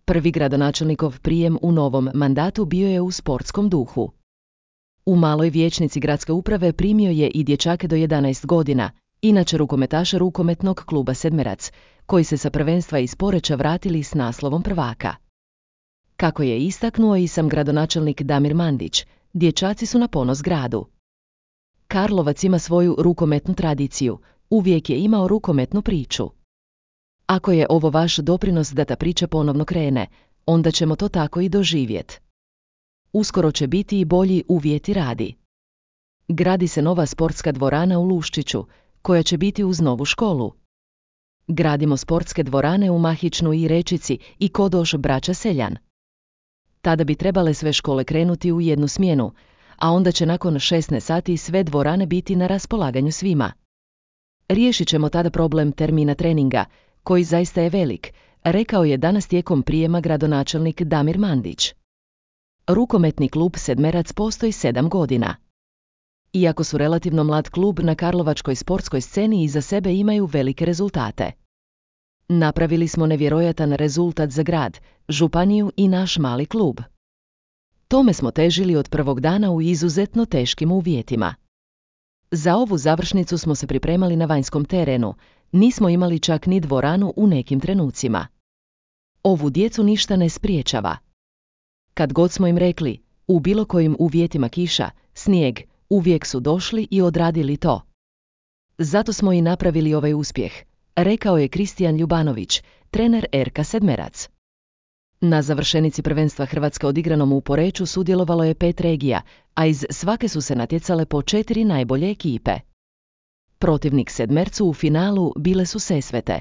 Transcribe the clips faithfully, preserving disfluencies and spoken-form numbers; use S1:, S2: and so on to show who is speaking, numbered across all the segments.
S1: Prvi gradonačelnikov prijem u novom mandatu bio je u sportskom duhu. U maloj vijećnici gradske uprave primio je i dječake do jedanaest godina, inače rukometaša rukometnog kluba Sedmerac, koji se sa prvenstva iz Poreča vratili s naslovom prvaka. Kako je istaknuo i sam gradonačelnik Damir Mandić, dječaci su na ponos gradu. Karlovac ima svoju rukometnu tradiciju, uvijek je imao rukometnu priču. Ako je ovo vaš doprinos da ta priča ponovno krene, onda ćemo to tako i doživjet. Uskoro će biti i bolji uvjeti radi. Gradi se nova sportska dvorana u Luščiću, koja će biti uz novu školu. Gradimo sportske dvorane u Mahičnu i Rečici i Kodoš braća Seljan. Tada bi trebale sve škole krenuti u jednu smjenu, a onda će nakon šesnaest sati sve dvorane biti na raspolaganju svima. Riješit ćemo tada problem termina treninga, koji zaista je velik, rekao je danas tijekom prijema gradonačelnik Damir Mandić. Rukometni klub Sedmerac postoji sedam godina. Iako su relativno mlad klub, na karlovačkoj sportskoj sceni iza sebe imaju velike rezultate. Napravili smo nevjerojatan rezultat za grad, županiju i naš mali klub. Tome smo težili od prvog dana u izuzetno teškim uvjetima. Za ovu završnicu smo se pripremali na vanjskom terenu, nismo imali čak ni dvoranu u nekim trenucima. Ovu djecu ništa ne spriječava. Kad god smo im rekli, u bilo kojim uvjetima kiša, snijeg, uvijek su došli i odradili to. Zato smo i napravili ovaj uspjeh, rekao je Kristijan Ljubanović, trener R K Sedmerac. Na završenici prvenstva Hrvatske odigranom u Poreču sudjelovalo je pet regija, a iz svake su se natjecale po četiri najbolje ekipe. Protivnik Sedmercu u finalu bile su Sesvete.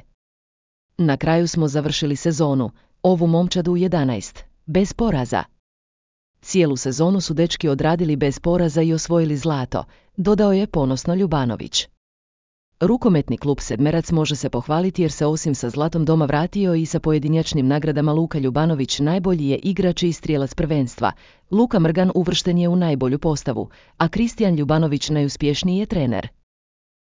S1: Na kraju smo završili sezonu, ovu momčadu u jedanaest, bez poraza. Cijelu sezonu su dečki odradili bez poraza i osvojili zlato, dodao je ponosno Ljubanović. Rukometni klub Sedmerac može se pohvaliti jer se osim sa zlatom doma vratio i sa pojedinačnim nagradama. Luka Ljubanović najbolji je igrač i strijelac prvenstva, Luka Mrgan uvršten je u najbolju postavu, a Kristijan Ljubanović najuspješniji je trener.